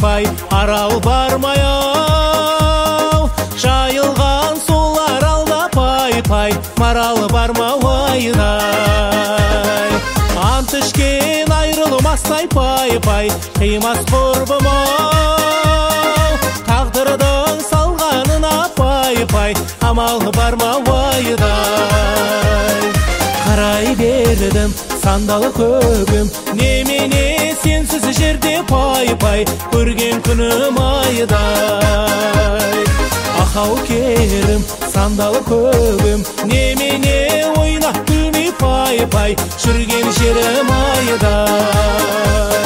пай, арал бармай-ау. Жайылған сулар алда пай-пай, марал бармауайдай. Ант ішкен айрылмастай пай-пай, қимас құрбым-ау. Тағдырдың салғанына пай-пай, амал бармауайдай. Қарай бердім сандалы көгім, немене сенсіз жерде пай-пай, көрген күнім айдай. Ахау керім сандалы көгім, немене ойнап күлмей пай-пай, жүрген жерім айдай.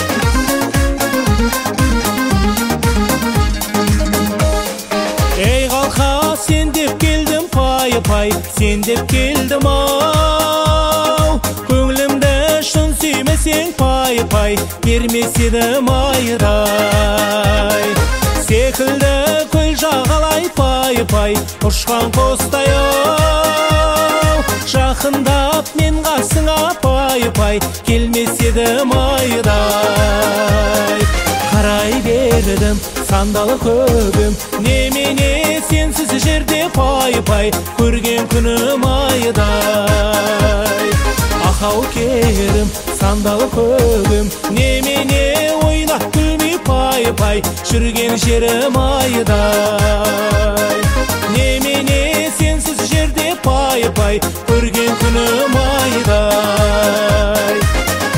Ей қалқа сен деп келдім пай-пай, сен деп келдім-ау. Көңілімді шын сүймесең пай-пай, бермес едім айдай. Секілді көл жағалай пай-пай, ұшқан қостай-ау. Жақындап мен қасыңа пай-пай, келмес едім айдай. Қарай бердім сандалы көгім, немене сенсіз жерде пай-пай, көрген күнім айдай. Ахау керім сандалы көгім, немене ойнап күлмей пай-пай, жүрген жерім айдай. Немене сенсіз жерде пай-пай, көрген күнім айдай.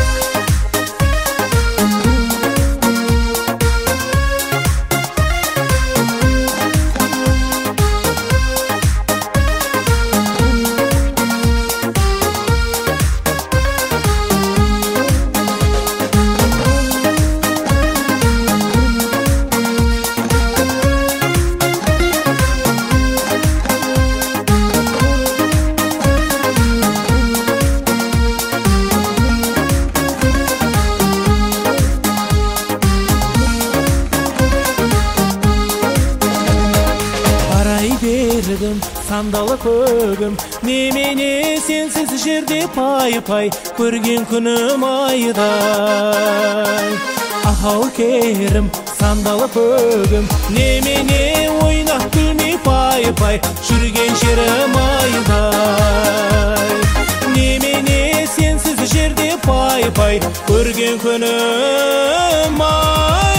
Бердім сандалы көгім, немене сенсіз жерде пай-пай, көрген күнім айдай. Ахау керім сандалы көгім, немене ойнап күлмей пай-пай, жүрген жерім айдай. Немене сенсіз жерде пай-пай, көрген күнім айдай.